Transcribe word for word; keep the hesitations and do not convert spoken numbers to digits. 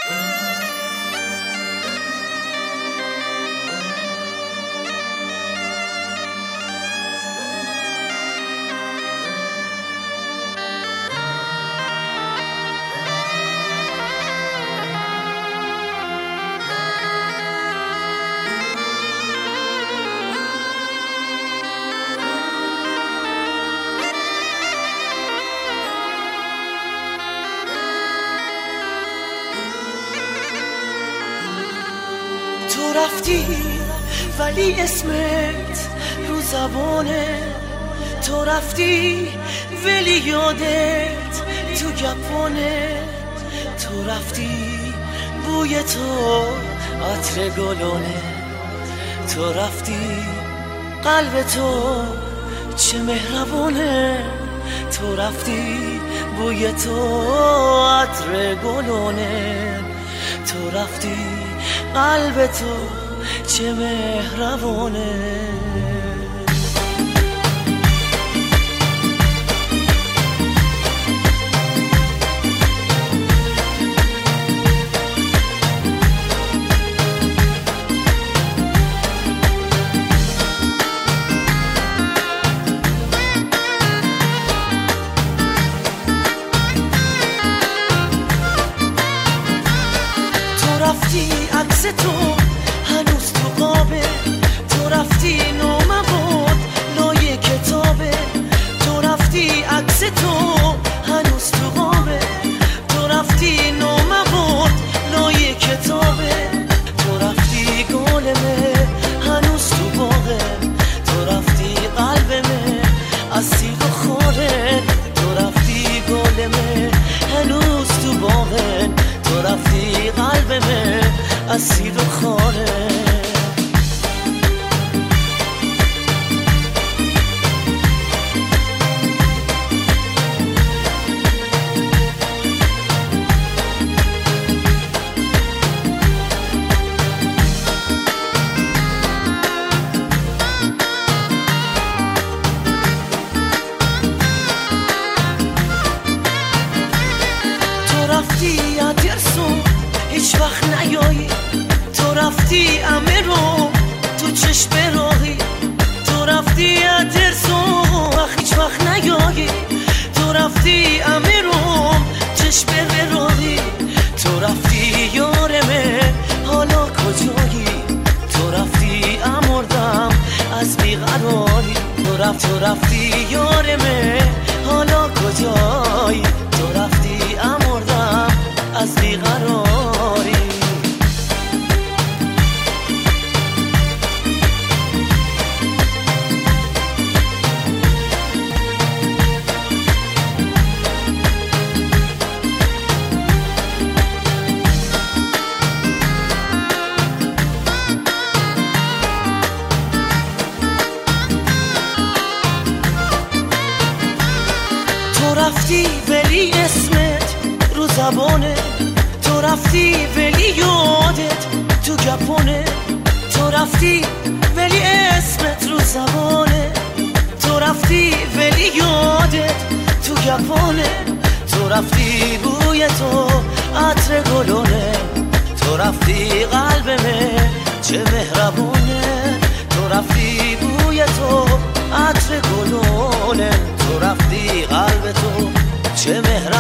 تو رفتی ولی اسمت رو زبانه، تو رفتی ولی یادت تو گپانه، تو رفتی بوی تو عطر گلانه، تو رفتی قلب تو چه مهربانه، تو رفتی بوی تو عطر گلانه، تو رفتی قلب تو چه مهربانه. رفتی عکس تو هنوز تو قابه، تو رفتی نامه بود لای کتابه، تو رفتی عکس تو هنوز تو قابه، تو رفتی نامه بود لای کتابه، تو رفتی گلمه هنوز تو باغه، تو رفتی قلبمه از سیب و خوره، تو رفتی گلمه هنوز تو باغه، تو رفتی قلبمه اسیر و خاره. تو رفتی ادرسون هیچ وقت نیایی، تو رفتی امه رو تو چشم راهی، تو رفتی ادرسون هیچ وقت نیایی، تو رفتی امه رو چشم راهی، تو رفتی یارمه حالا کجایی، تو رفتی امردم از بیقراری، تو رفت تو رفتی یارمه حالا کجایی، تو رفتی امردم از بیقراری. تو رفتی ولی اسمت رو زبانه، تو رفتی ولی یادت تو گپانه، تو رفتی ولی اسمت رو زبانه، تو رفتی ولی یادت تو گپانه، تو رفتی بوی تو عطر گلونه، تو رفتی قلبمه چه مهربونه، تو رفتی بوی تو عطر گلونه، تو رفتی قلب تو چه مهربونه.